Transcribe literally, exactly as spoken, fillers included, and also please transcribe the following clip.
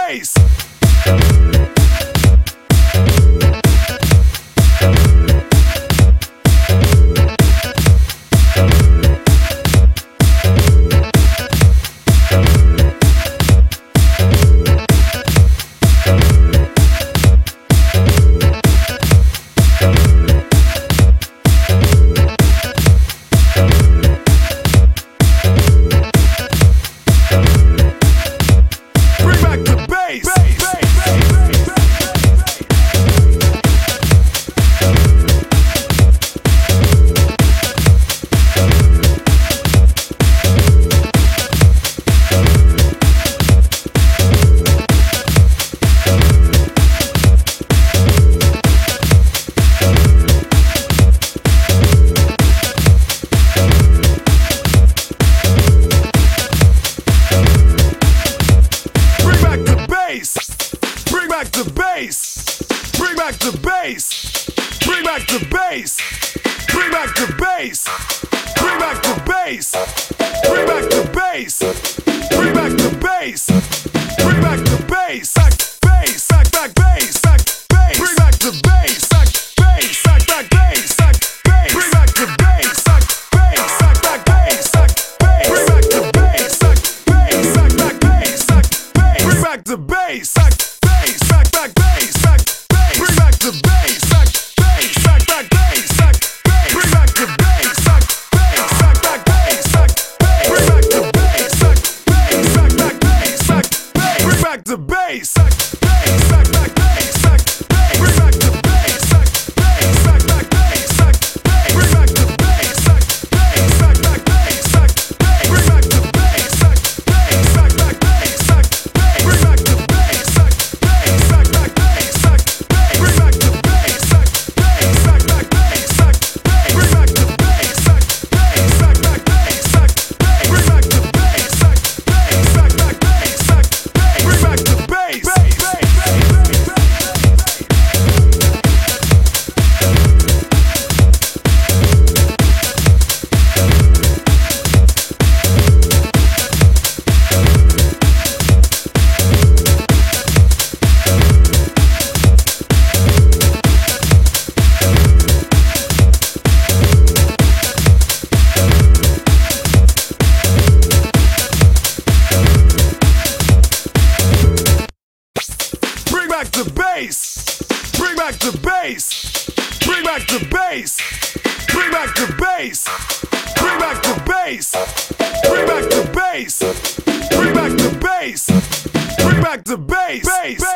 bass. Bring back the bass. Bring back the bass. Bring back the bass. Bring back the bass. Bring back the bass. Bring back the bass. Bring back the bass. Bring back the bass. Back bass. Back back bass. Back bass. Bring back the bass. Back bass. Back back bass. Back bass. Bring back the bass. Back bass. Back back bass. Back bass. Bring back the bass. Back bass. Back back bass. Back bass. Bring back the bass. Back bass. Back back bass. Back bass. Bring back the bass. Back bass. Back back bass. Back bass. Bring back the bass. Back bass. Back back bass. Back bass. Bring back the bass. Back bass. Back back bass. Back bass. Bring back the bass. Back bass. Back back bass. Back bass. Bring back the bass. Back bass. Back back bass. Back bass. Bring back the bass. Back bass. Back back bass. Back bass. Bring back the bass. Back bass. Back back bass. Back bass. Bring back the bass. Back bass. Back back bass. Back bass. Bring back the bass. Back bass. Back back bass. Back bass. Bring back the bass. Back bass. Back back bass. Back bass. Bring back the bass. Back bass. Back back bass. Back bass. Bring back the bass. Bring back the bass. Bring back the bass. Bring back the bass. Bring back the bass. Bring back the bass. Bring back the bass. Bring back the bass. Bring back the bass.